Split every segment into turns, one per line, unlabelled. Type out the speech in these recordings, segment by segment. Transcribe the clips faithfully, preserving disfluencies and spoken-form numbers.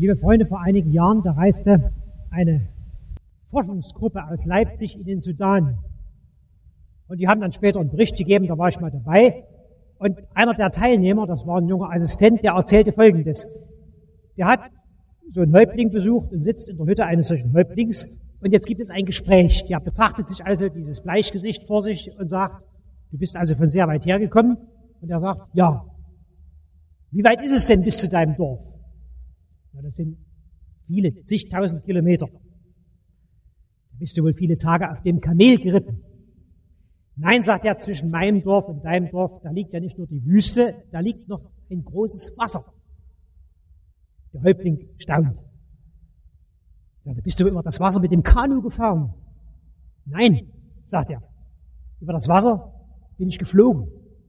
Liebe Freunde, vor einigen Jahren, da reiste eine Forschungsgruppe aus Leipzig in den Sudan. Und die haben dann später einen Bericht gegeben, da war ich mal dabei. Und einer der Teilnehmer, das war ein junger Assistent, der erzählte Folgendes. Der hat so einen Häuptling besucht und sitzt in der Hütte eines solchen Häuptlings. Und jetzt gibt es ein Gespräch. Der betrachtet sich also dieses Bleichgesicht vor sich und sagt, du bist also von sehr weit hergekommen. Und er sagt, ja. Wie weit ist es denn bis zu deinem Dorf? Ja, das sind viele, zigtausend Kilometer. Da bist du wohl viele Tage auf dem Kamel geritten. Nein, sagt er, zwischen meinem Dorf und deinem Dorf, da liegt ja nicht nur die Wüste, da liegt noch ein großes Wasser. Der Häuptling staunt. Ja, da bist du über das Wasser mit dem Kanu gefahren. Nein, sagt er, über das Wasser bin ich geflogen.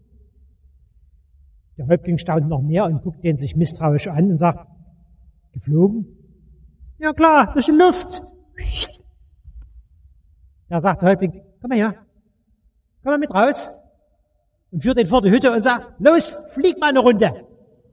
Der Häuptling staunt noch mehr und guckt den sich misstrauisch an und sagt, geflogen? Ja klar, durch die Luft. Da sagt der Häuptling, komm mal her, komm mal mit raus und führt ihn vor die Hütte und sagt, los, flieg mal eine Runde.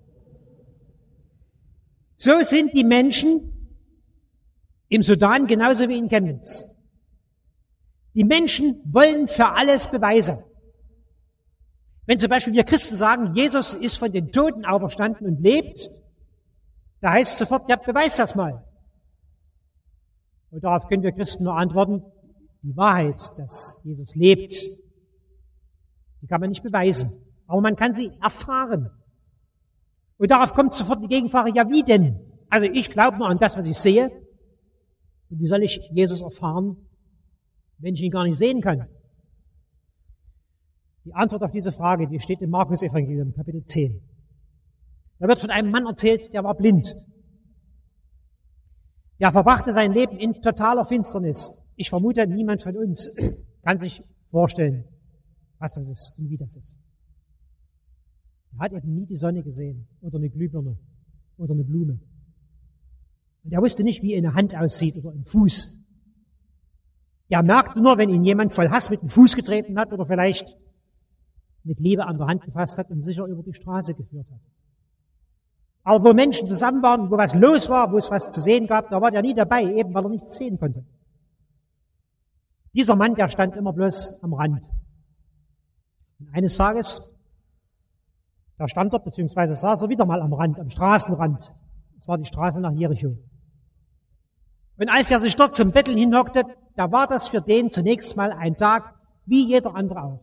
So sind die Menschen im Sudan genauso wie in Chemnitz. Die Menschen wollen für alles Beweise. Wenn zum Beispiel wir Christen sagen, Jesus ist von den Toten auferstanden und lebt, da heißt es sofort, ja, beweis das mal. Und darauf können wir Christen nur antworten, die Wahrheit, dass Jesus lebt, die kann man nicht beweisen. Aber man kann sie erfahren. Und darauf kommt sofort die Gegenfrage, ja, wie denn? Also ich glaube nur an das, was ich sehe. Und wie soll ich Jesus erfahren, wenn ich ihn gar nicht sehen kann? Die Antwort auf diese Frage, die steht im Markus-Evangelium, Kapitel zehn. Da wird von einem Mann erzählt, der war blind. Der verbrachte sein Leben in totaler Finsternis. Ich vermute, niemand von uns kann sich vorstellen, was das ist und wie das ist. Er hat eben nie die Sonne gesehen oder eine Glühbirne oder eine Blume. Und er wusste nicht, wie eine Hand aussieht oder ein Fuß. Er merkte nur, wenn ihn jemand voll Hass mit dem Fuß getreten hat oder vielleicht mit Liebe an der Hand gefasst hat und sicher über die Straße geführt hat. Aber wo Menschen zusammen waren, wo was los war, wo es was zu sehen gab, da war der nie dabei, eben weil er nichts sehen konnte. Dieser Mann, der stand immer bloß am Rand. Und eines Tages, da stand er, beziehungsweise saß er wieder mal am Rand, am Straßenrand. Das war die Straße nach Jericho. Und als er sich dort zum Betteln hinhockte, da war das für den zunächst mal ein Tag, wie jeder andere auch.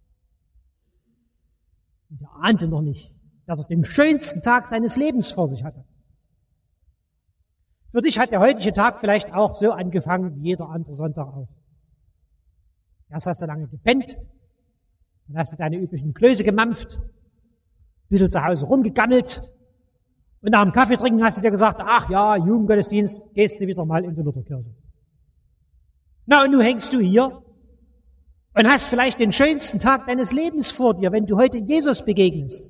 Und er ahnte noch nicht, dass er den schönsten Tag seines Lebens vor sich hatte. Für dich hat der heutige Tag vielleicht auch so angefangen wie jeder andere Sonntag auch. Erst hast du lange gepennt, dann hast du deine üblichen Klöße gemampft, ein bisschen zu Hause rumgegammelt und nach dem Kaffee trinken hast du dir gesagt, ach ja, Jugendgottesdienst, gehst du wieder mal in die Lutherkirche. Na und nun hängst du hier und hast vielleicht den schönsten Tag deines Lebens vor dir, wenn du heute Jesus begegnest.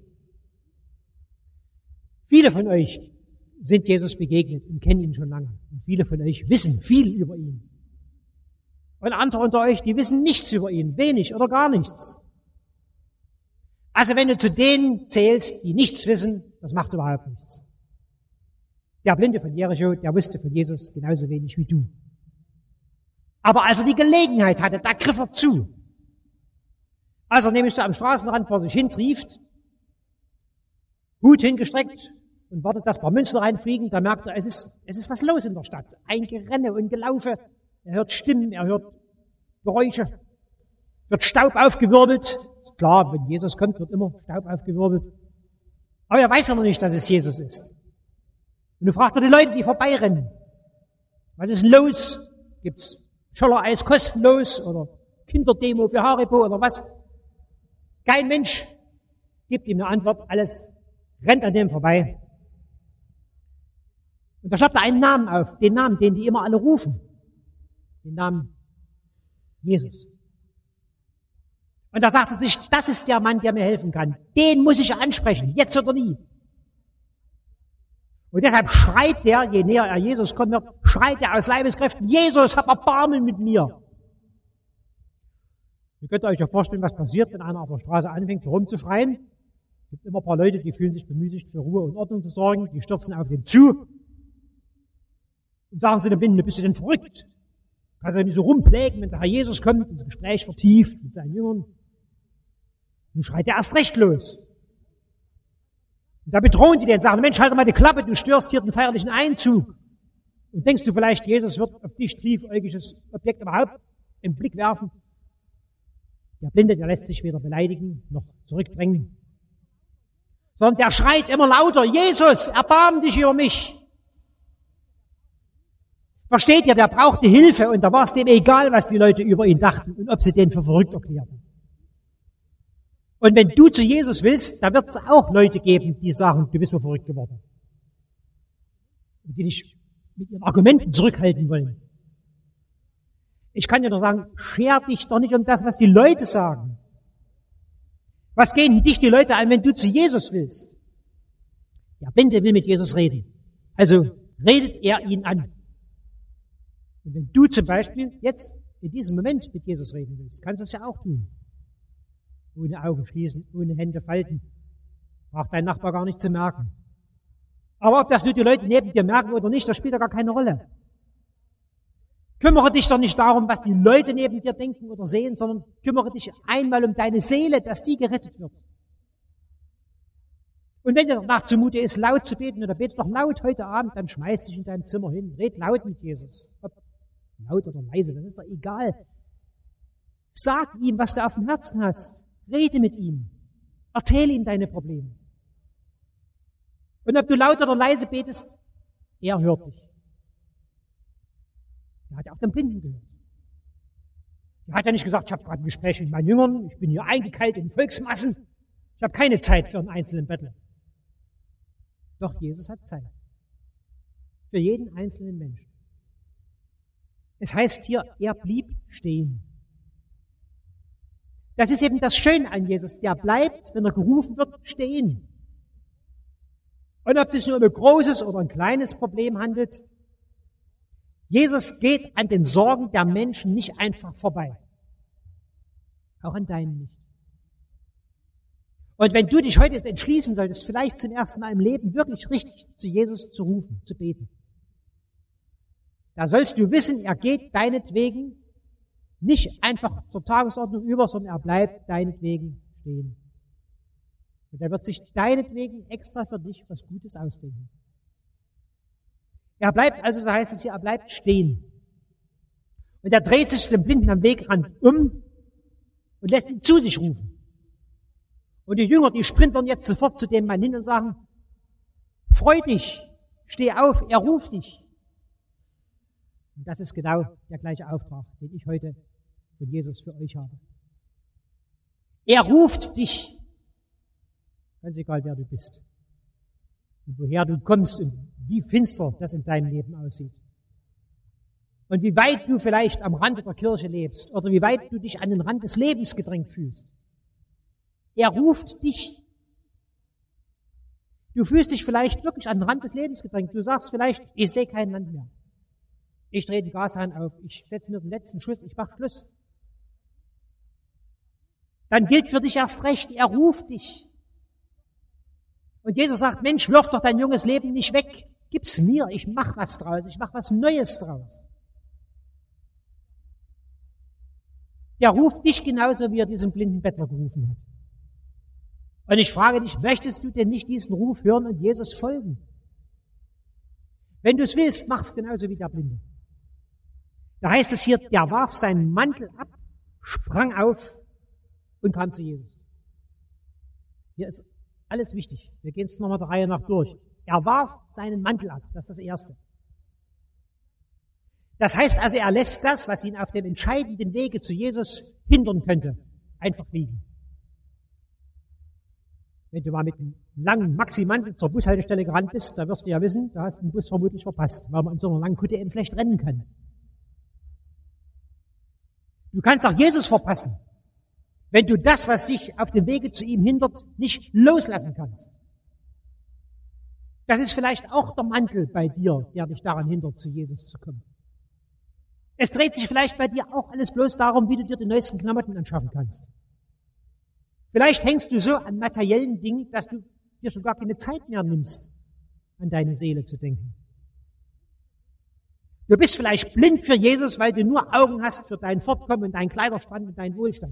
Viele von euch sind Jesus begegnet und kennen ihn schon lange. Und viele von euch wissen viel über ihn. Und andere unter euch, die wissen nichts über ihn, wenig oder gar nichts. Also wenn du zu denen zählst, die nichts wissen, das macht überhaupt nichts. Der Blinde von Jericho, der wusste von Jesus genauso wenig wie du. Aber als er die Gelegenheit hatte, da griff er zu. Als er nämlich da am Straßenrand vor sich hin trieft, Hut hingestreckt und wartet, dass ein paar Münzen reinfliegen, da merkt er, es ist, es ist was los in der Stadt. Ein Gerenne und Gelaufe. Er hört Stimmen, er hört Geräusche, wird Staub aufgewirbelt. Klar, wenn Jesus kommt, wird immer Staub aufgewirbelt. Aber er weiß ja noch nicht, dass es Jesus ist. Und du fragst er die Leute, die vorbeirennen. Was ist denn los? Gibt's Scholler-Eis kostenlos oder Kinderdemo für Haribo oder was? Kein Mensch gibt ihm eine Antwort, alles rennt an dem vorbei. Und da schnappt er einen Namen auf, den Namen, den die immer alle rufen. Den Namen Jesus. Und da sagt er sich, das ist der Mann, der mir helfen kann. Den muss ich ansprechen, jetzt oder nie. Und deshalb schreit der, je näher er Jesus kommt, schreit er aus Leibeskräften, Jesus, hab Erbarmen mit mir. Ihr könnt euch ja vorstellen, was passiert, wenn einer auf der Straße anfängt, herumzuschreien. Es gibt immer ein paar Leute, die fühlen sich bemüßigt, für Ruhe und Ordnung zu sorgen. Die stürzen auf den zu Und sagen zu dem Blinden, bist du denn verrückt? Kannst du ja nicht so rumplägen, wenn der Herr Jesus kommt, das Gespräch vertieft mit seinen Jüngern. Nun schreit er erst recht los. Und da bedrohen die den, sagen, Mensch, halt doch mal die Klappe, du störst hier den feierlichen Einzug. Und denkst du vielleicht, Jesus wird auf dich triefäugiges Objekt überhaupt im Blick werfen? Der Blinde, der lässt sich weder beleidigen, noch zurückdrängen. Sondern der schreit immer lauter, Jesus, erbarm dich über mich. Versteht ihr, der brauchte Hilfe und da war es dem egal, was die Leute über ihn dachten und ob sie den für verrückt erklärten. Und wenn du zu Jesus willst, da wird es auch Leute geben, die sagen, du bist mir verrückt geworden. Und die dich mit ihren Argumenten zurückhalten wollen. Ich kann dir nur sagen, scher dich doch nicht um das, was die Leute sagen. Was gehen dich die Leute an, wenn du zu Jesus willst? Der Blinde will mit Jesus reden. Also redet er ihn an. Und wenn du zum Beispiel jetzt in diesem Moment mit Jesus reden willst, kannst du es ja auch tun. Ohne Augen schließen, ohne Hände falten. Braucht dein Nachbar gar nicht zu merken. Aber ob das nur die Leute neben dir merken oder nicht, das spielt ja gar keine Rolle. Kümmere dich doch nicht darum, was die Leute neben dir denken oder sehen, sondern kümmere dich einmal um deine Seele, dass die gerettet wird. Und wenn dir danach zumute ist, laut zu beten, oder bete doch laut heute Abend, dann schmeiß dich in dein Zimmer hin, red laut mit Jesus. Ob laut oder leise, das ist doch egal. Sag ihm, was du auf dem Herzen hast. Rede mit ihm. Erzähle ihm deine Probleme. Und ob du laut oder leise betest, er hört dich. Er hat ja auch den Blinden gehört. Er hat ja nicht gesagt, ich habe gerade ein Gespräch mit meinen Jüngern, ich bin hier eingekeilt in Volksmassen, ich habe keine Zeit für einen einzelnen Bettler. Doch Jesus hat Zeit. Für jeden einzelnen Menschen. Es heißt hier, er blieb stehen. Das ist eben das Schöne an Jesus. Der bleibt, wenn er gerufen wird, stehen. Und ob es sich nur um ein großes oder ein kleines Problem handelt, Jesus geht an den Sorgen der Menschen nicht einfach vorbei. Auch an deinen nicht. Und wenn du dich heute entschließen solltest, vielleicht zum ersten Mal im Leben wirklich richtig zu Jesus zu rufen, zu beten, da sollst du wissen, er geht deinetwegen nicht einfach zur Tagesordnung über, sondern er bleibt deinetwegen stehen. Und er wird sich deinetwegen extra für dich was Gutes ausdenken. Er bleibt, also so heißt es hier, er bleibt stehen. Und er dreht sich dem Blinden am Wegrand um und lässt ihn zu sich rufen. Und die Jünger, die sprintern jetzt sofort zu dem Mann hin und sagen, freu dich, steh auf, er ruft dich. Und das ist genau der gleiche Auftrag, den ich heute von Jesus für euch habe. Er ruft dich, ganz egal wer du bist und woher du kommst und wie finster das in deinem Leben aussieht. Und wie weit du vielleicht am Rande der Kirche lebst oder wie weit du dich an den Rand des Lebens gedrängt fühlst. Er ruft dich. Du fühlst dich vielleicht wirklich an den Rand des Lebens gedrängt. Du sagst vielleicht, ich sehe kein Land mehr. Ich drehe den Gashahn auf, ich setze mir den letzten Schuss, ich mache Schluss. Dann gilt für dich erst recht, er ruft dich. Und Jesus sagt, Mensch, wirf doch dein junges Leben nicht weg. Gib's mir, ich mach was draus, ich mach was Neues draus. Der ruft dich genauso, wie er diesen blinden Bettler gerufen hat. Und ich frage dich, möchtest du denn nicht diesen Ruf hören und Jesus folgen? Wenn du es willst, mach's genauso wie der Blinde. Da heißt es hier, der warf seinen Mantel ab, sprang auf und kam zu Jesus. Hier ist alles wichtig. Wir gehen es nochmal der Reihe nach durch. Er warf seinen Mantel ab. Das ist das Erste. Das heißt also, er lässt das, was ihn auf dem entscheidenden Wege zu Jesus hindern könnte, einfach liegen. Wenn du mal mit einem langen Maxi-Mantel zur Bushaltestelle gerannt bist, da wirst du ja wissen, da hast du den Bus vermutlich verpasst, weil man in so einer langen Kutte eben schlecht rennen kann. Du kannst auch Jesus verpassen, wenn du das, was dich auf dem Wege zu ihm hindert, nicht loslassen kannst. Das ist vielleicht auch der Mantel bei dir, der dich daran hindert, zu Jesus zu kommen. Es dreht sich vielleicht bei dir auch alles bloß darum, wie du dir die neuesten Klamotten anschaffen kannst. Vielleicht hängst du so an materiellen Dingen, dass du dir schon gar keine Zeit mehr nimmst, an deine Seele zu denken. Du bist vielleicht blind für Jesus, weil du nur Augen hast für dein Fortkommen und deinen Kleiderstand und deinen Wohlstand.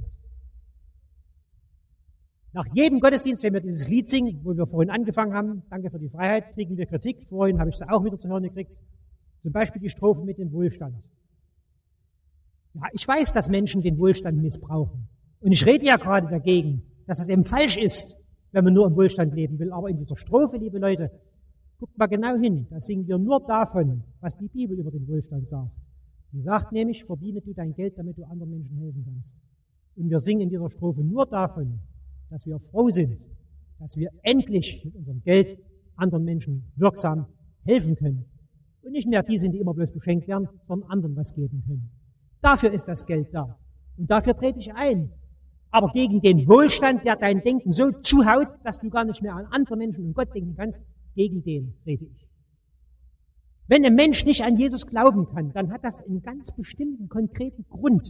Nach jedem Gottesdienst, wenn wir dieses Lied singen, wo wir vorhin angefangen haben, danke für die Freiheit, kriegen wir Kritik. Vorhin habe ich sie auch wieder zu hören gekriegt. Zum Beispiel die Strophe mit dem Wohlstand. Ja, ich weiß, dass Menschen den Wohlstand missbrauchen. Und ich rede ja gerade dagegen, dass es eben falsch ist, wenn man nur im Wohlstand leben will. Aber in dieser Strophe, liebe Leute, guckt mal genau hin. Da singen wir nur davon, was die Bibel über den Wohlstand sagt. Die sagt nämlich, verdiene du dein Geld, damit du anderen Menschen helfen kannst. Und wir singen in dieser Strophe nur davon, dass wir froh sind, dass wir endlich mit unserem Geld anderen Menschen wirksam helfen können. Und nicht mehr die sind, die immer bloß beschenkt werden, sondern anderen was geben können. Dafür ist das Geld da. Und dafür trete ich ein. Aber gegen den Wohlstand, der dein Denken so zuhaut, dass du gar nicht mehr an andere Menschen und Gott denken kannst, gegen den rede ich. Wenn ein Mensch nicht an Jesus glauben kann, dann hat das einen ganz bestimmten, konkreten Grund.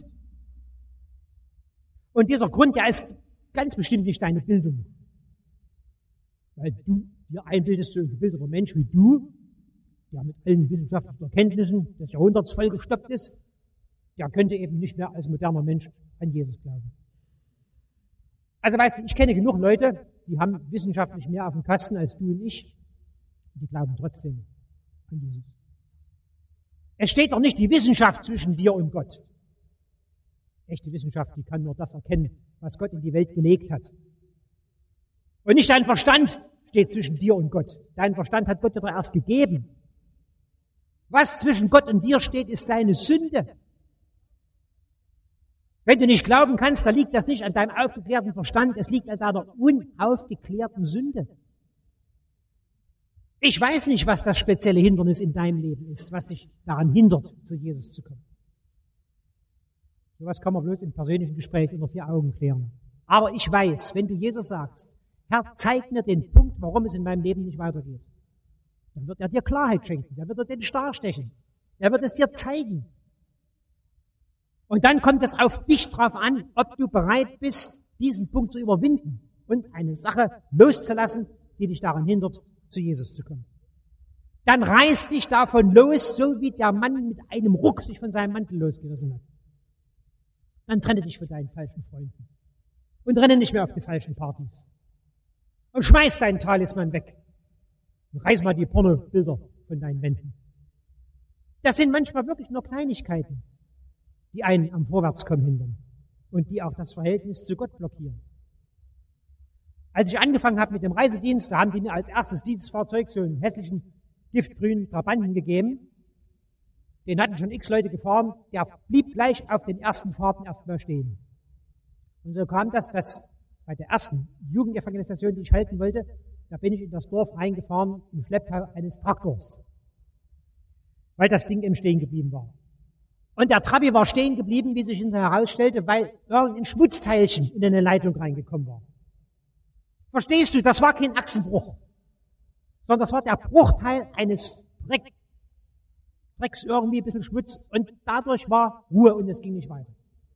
Und dieser Grund, der ist ganz bestimmt nicht deine Bildung. Weil du dir einbildest, so ein gebildeter Mensch wie du, der mit allen wissenschaftlichen Erkenntnissen des Jahrhunderts vollgestopft ist, der könnte eben nicht mehr als moderner Mensch an Jesus glauben. Also weißt du, ich kenne genug Leute, die haben wissenschaftlich mehr auf dem Kasten als du und ich, und die glauben trotzdem an Jesus. Es steht doch nicht die Wissenschaft zwischen dir und Gott. Echte Wissenschaft, die kann nur das erkennen, was Gott in die Welt gelegt hat. Und nicht dein Verstand steht zwischen dir und Gott. Dein Verstand hat Gott dir doch erst gegeben. Was zwischen Gott und dir steht, ist deine Sünde. Wenn du nicht glauben kannst, dann liegt das nicht an deinem aufgeklärten Verstand, es liegt an deiner unaufgeklärten Sünde. Ich weiß nicht, was das spezielle Hindernis in deinem Leben ist, was dich daran hindert, zu Jesus zu kommen. Sowas kann man bloß im persönlichen Gespräch unter vier Augen klären. Aber ich weiß, wenn du Jesus sagst, Herr, zeig mir den Punkt, warum es in meinem Leben nicht weitergeht, dann wird er dir Klarheit schenken, dann wird er den Star stechen, er wird es dir zeigen. Und dann kommt es auf dich drauf an, ob du bereit bist, diesen Punkt zu überwinden und eine Sache loszulassen, die dich daran hindert, zu Jesus zu kommen. Dann reiß dich davon los, so wie der Mann mit einem Ruck sich von seinem Mantel losgerissen hat. Dann trenne dich von deinen falschen Freunden und renne nicht mehr auf die falschen Partys. Und schmeiß deinen Talisman weg. Und reiß mal die Pornobilder von deinen Wänden. Das sind manchmal wirklich nur Kleinigkeiten, die einen am Vorwärtskommen hindern und die auch das Verhältnis zu Gott blockieren. Als ich angefangen habe mit dem Reisedienst, da haben die mir als erstes Dienstfahrzeug so einen hässlichen, giftgrünen Trabanten gegeben. Den hatten schon x Leute gefahren, der blieb gleich auf den ersten Fahrten erstmal stehen. Und so kam das, dass bei der ersten Jugendevangelisation, die ich halten wollte, da bin ich in das Dorf reingefahren im Schlepptau eines Traktors, weil das Ding eben stehen geblieben war. Und der Trabi war stehen geblieben, wie sich hinterher herausstellte, weil irgendein Schmutzteilchen in eine Leitung reingekommen war. Verstehst du, das war kein Achsenbruch, sondern das war der Bruchteil eines Dreck, Drecks, irgendwie ein bisschen Schmutz, und dadurch war Ruhe und es ging nicht weiter.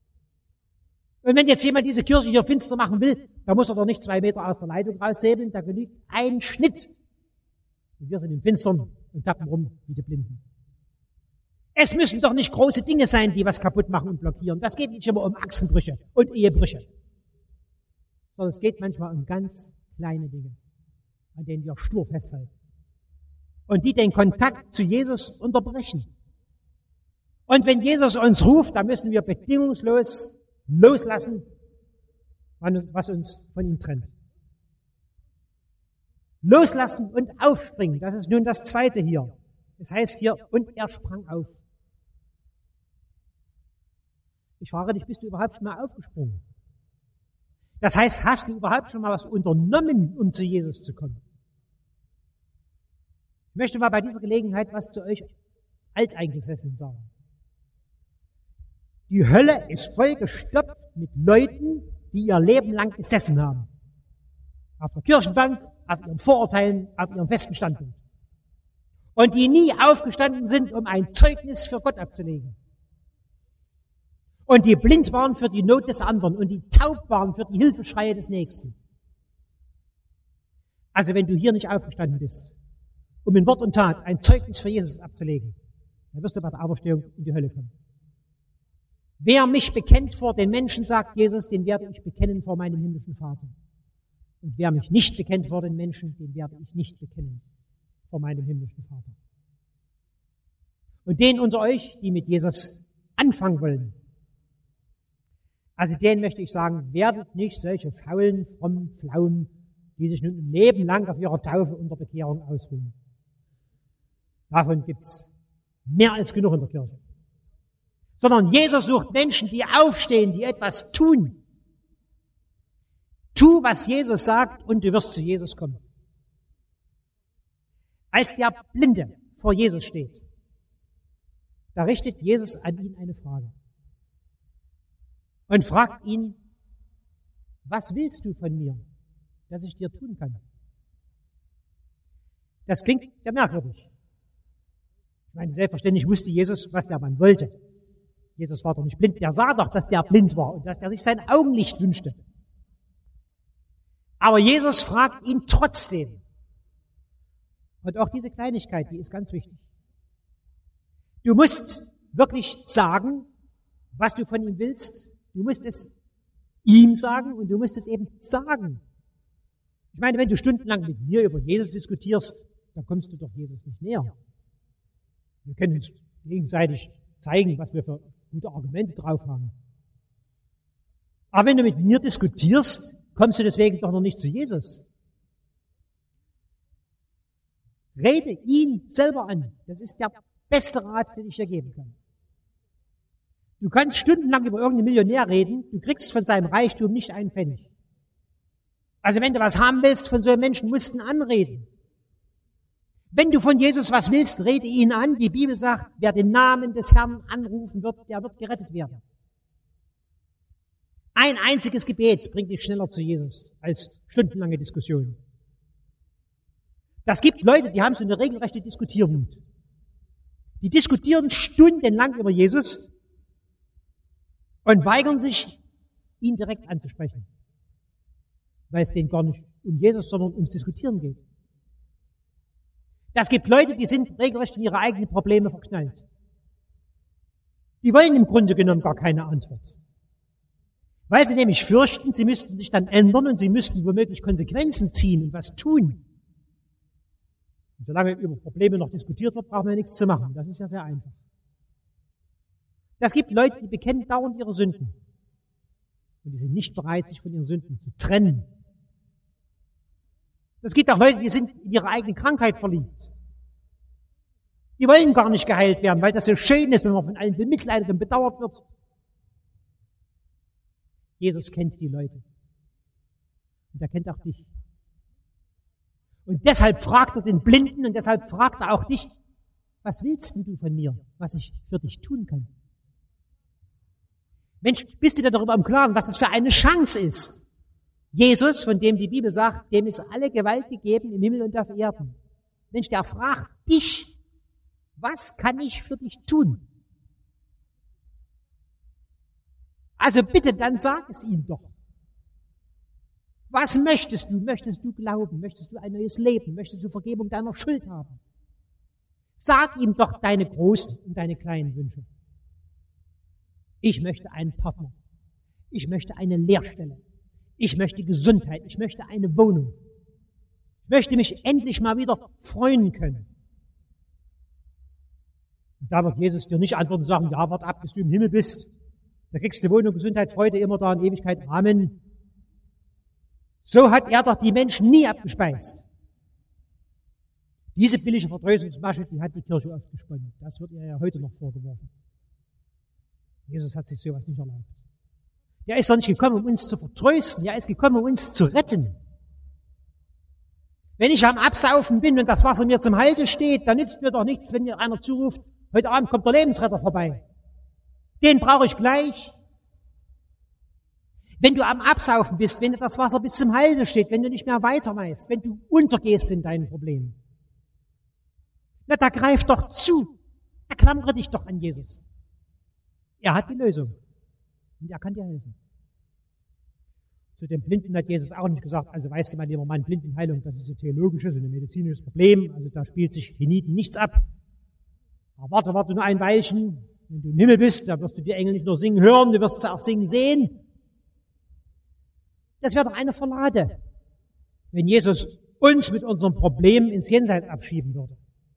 Und wenn jetzt jemand diese Kirche hier finster machen will, dann muss er doch nicht zwei Meter aus der Leitung raussäbeln, da genügt ein Schnitt. Und wir sind im Finstern und tappen rum wie die Blinden. Es müssen doch nicht große Dinge sein, die was kaputt machen und blockieren. Das geht nicht immer um Achsenbrüche und Ehebrüche, sondern es geht manchmal um ganz kleine Dinge, an denen wir stur festhalten und die den Kontakt zu Jesus unterbrechen. Und wenn Jesus uns ruft, dann müssen wir bedingungslos loslassen, was uns von ihm trennt. Loslassen und aufspringen, das ist nun das Zweite hier. Es heißt hier, und er sprang auf. Ich frage dich, bist du überhaupt schon mal aufgesprungen? Das heißt, hast du überhaupt schon mal was unternommen, um zu Jesus zu kommen? Ich möchte mal bei dieser Gelegenheit was zu euch Alteingesessenen sagen. Die Hölle ist vollgestopft mit Leuten, die ihr Leben lang gesessen haben. Auf der Kirchenbank, auf ihren Vorurteilen, auf ihrem festen Standpunkt. Und die nie aufgestanden sind, um ein Zeugnis für Gott abzulegen. Und die blind waren für die Not des anderen und die taub waren für die Hilfeschreie des Nächsten. Also wenn du hier nicht aufgestanden bist, um in Wort und Tat ein Zeugnis für Jesus abzulegen, dann wirst du bei der Auferstehung in die Hölle kommen. Wer mich bekennt vor den Menschen, sagt Jesus, den werde ich bekennen vor meinem himmlischen Vater. Und wer mich nicht bekennt vor den Menschen, den werde ich nicht bekennen vor meinem himmlischen Vater. Und denen unter euch, die mit Jesus anfangen wollen, also denen möchte ich sagen, werdet nicht solche faulen, frommen Pflaumen, die sich nun ein Leben lang auf ihrer Taufe und der Bekehrung ausruhen. Davon gibt's mehr als genug in der Kirche. Sondern Jesus sucht Menschen, die aufstehen, die etwas tun. Tu, was Jesus sagt, und du wirst zu Jesus kommen. Als der Blinde vor Jesus steht, da richtet Jesus an ihn eine Frage und fragt ihn, was willst du von mir, dass ich dir tun kann? Das klingt ja merkwürdig. Ich meine, selbstverständlich wusste Jesus, was der Mann wollte. Jesus war doch nicht blind, der sah doch, dass der blind war und dass er sich sein Augenlicht wünschte. Aber Jesus fragt ihn trotzdem. Und auch diese Kleinigkeit, die ist ganz wichtig. Du musst wirklich sagen, was du von ihm willst. Du musst es ihm sagen und du musst es eben sagen. Ich meine, wenn du stundenlang mit mir über Jesus diskutierst, dann kommst du doch Jesus nicht näher. Wir können uns gegenseitig zeigen, was wir für gute Argumente drauf haben. Aber wenn du mit mir diskutierst, kommst du deswegen doch noch nicht zu Jesus. Rede ihn selber an. Das ist der beste Rat, den ich dir geben kann. Du kannst stundenlang über irgendeinen Millionär reden, du kriegst von seinem Reichtum nicht einen Pfennig. Also wenn du was haben willst von so einem Menschen, musst du ihn anreden. Wenn du von Jesus was willst, rede ihn an. Die Bibel sagt, wer den Namen des Herrn anrufen wird, der wird gerettet werden. Ein einziges Gebet bringt dich schneller zu Jesus als stundenlange Diskussionen. Das gibt Leute, die haben so eine regelrechte Diskutierwut. Die diskutieren stundenlang über Jesus und weigern sich, ihn direkt anzusprechen, weil es denen gar nicht um Jesus, sondern ums Diskutieren geht. Das gibt Leute, die sind regelrecht in ihre eigenen Probleme verknallt. Die wollen im Grunde genommen gar keine Antwort. Weil sie nämlich fürchten, sie müssten sich dann ändern und sie müssten womöglich Konsequenzen ziehen und was tun. Und solange über Probleme noch diskutiert wird, brauchen wir nichts zu machen. Das ist ja sehr einfach. Das gibt Leute, die bekennen dauernd ihre Sünden. Und die sind nicht bereit, sich von ihren Sünden zu trennen. Es gibt auch Leute, die sind in ihre eigene Krankheit verliebt. Die wollen gar nicht geheilt werden, weil das so schön ist, wenn man von allen bemitleidet und bedauert wird. Jesus kennt die Leute. Und er kennt auch dich. Und deshalb fragt er den Blinden und deshalb fragt er auch dich, was willst denn du von mir, was ich für dich tun kann? Mensch, bist du dir darüber im Klaren, was das für eine Chance ist? Jesus, von dem die Bibel sagt, dem ist alle Gewalt gegeben im Himmel und auf Erden. Mensch, der fragt dich, was kann ich für dich tun? Also bitte, dann sag es ihm doch. Was möchtest du? Möchtest du glauben? Möchtest du ein neues Leben? Möchtest du Vergebung deiner Schuld haben? Sag ihm doch deine großen und deine kleinen Wünsche. Ich möchte einen Partner. Ich möchte eine Lehrstelle. Ich möchte Gesundheit. Ich möchte eine Wohnung. Ich möchte mich endlich mal wieder freuen können. Und da wird Jesus dir nicht antworten und sagen, ja, wart ab, bis du im Himmel bist. Da kriegst du Wohnung, Gesundheit, Freude, immer da in Ewigkeit. Amen. So hat er doch die Menschen nie abgespeist. Diese billige Vertröstungsmasche, die hat die Kirche oft gesponnen. Das wird ihr ja heute noch vorgeworfen. Jesus hat sich sowas nicht erlaubt. Der ist doch nicht gekommen, um uns zu vertrösten. Er ist gekommen, um uns zu retten. Wenn ich am Absaufen bin und das Wasser mir zum Halse steht, dann nützt mir doch nichts, wenn mir einer zuruft, heute Abend kommt der Lebensretter vorbei. Den brauche ich gleich. Wenn du am Absaufen bist, wenn dir das Wasser bis zum Halse steht, wenn du nicht mehr weiter weißt, wenn du untergehst in deinen Problemen, na, da greif doch zu. Erklammere dich doch an Jesus. Er hat die Lösung. Und er kann dir helfen. Zu den Blinden hat Jesus auch nicht gesagt, also weißt du, mein lieber Mann, Blindenheilung, das ist ein theologisches und ein medizinisches Problem, also da spielt sich hienieden nichts ab. Aber warte, warte nur ein Weilchen. Wenn du im Himmel bist, da wirst du die Engel nicht nur singen hören, du wirst sie auch singen sehen. Das wäre doch eine Verlade, wenn Jesus uns mit unserem Problem ins Jenseits abschieben würde.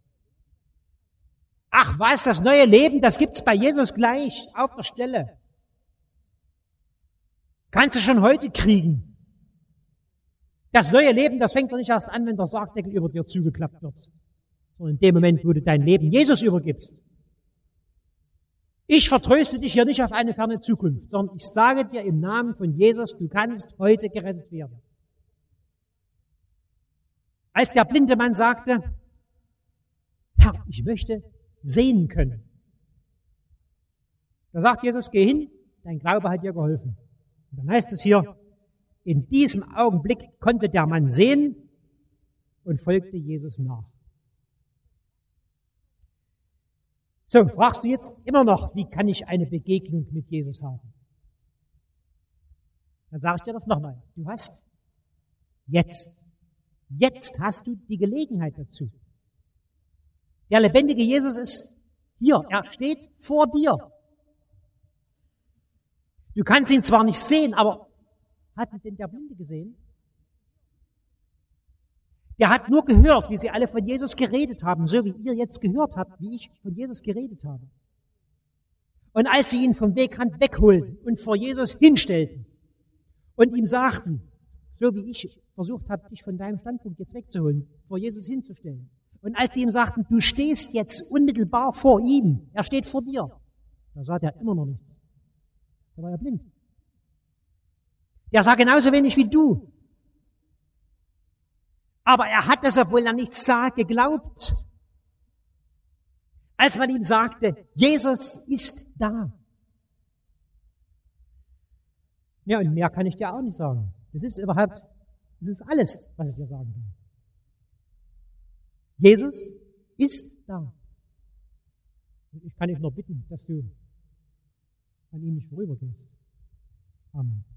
Ach was, das neue Leben, das gibt's bei Jesus gleich, auf der Stelle. Kannst du schon heute kriegen. Das neue Leben, das fängt doch nicht erst an, wenn der Sargdeckel über dir zugeklappt wird, sondern in dem Moment, wo du dein Leben Jesus übergibst. Ich vertröste dich hier nicht auf eine ferne Zukunft, sondern ich sage dir im Namen von Jesus, du kannst heute gerettet werden. Als der blinde Mann sagte, Herr, ich möchte sehen können. Da sagt Jesus, geh hin, dein Glaube hat dir geholfen. Und dann heißt es hier, in diesem Augenblick konnte der Mann sehen und folgte Jesus nach. So, fragst du jetzt immer noch, wie kann ich eine Begegnung mit Jesus haben? Dann sage ich dir das nochmal. Du hast jetzt, jetzt hast du die Gelegenheit dazu. Der lebendige Jesus ist hier, er steht vor dir. Du kannst ihn zwar nicht sehen, aber hat ihn denn der Blinde gesehen? Der hat nur gehört, wie sie alle von Jesus geredet haben, so wie ihr jetzt gehört habt, wie ich von Jesus geredet habe. Und als sie ihn vom Wegrand wegholten und vor Jesus hinstellten und ihm sagten, so wie ich versucht habe, dich von deinem Standpunkt jetzt wegzuholen, vor Jesus hinzustellen. Und als sie ihm sagten, du stehst jetzt unmittelbar vor ihm, er steht vor dir, da sah der immer noch nichts. Da war er blind. Der sah genauso wenig wie du. Aber er hat es, obwohl er nichts sah, geglaubt. Als man ihm sagte, Jesus ist da. Ja, und mehr kann ich dir auch nicht sagen. Das ist überhaupt, das ist alles, was ich dir sagen kann. Jesus ist da. Und ich kann dich nur bitten, dass du an ihm nicht vorübergehst. Amen.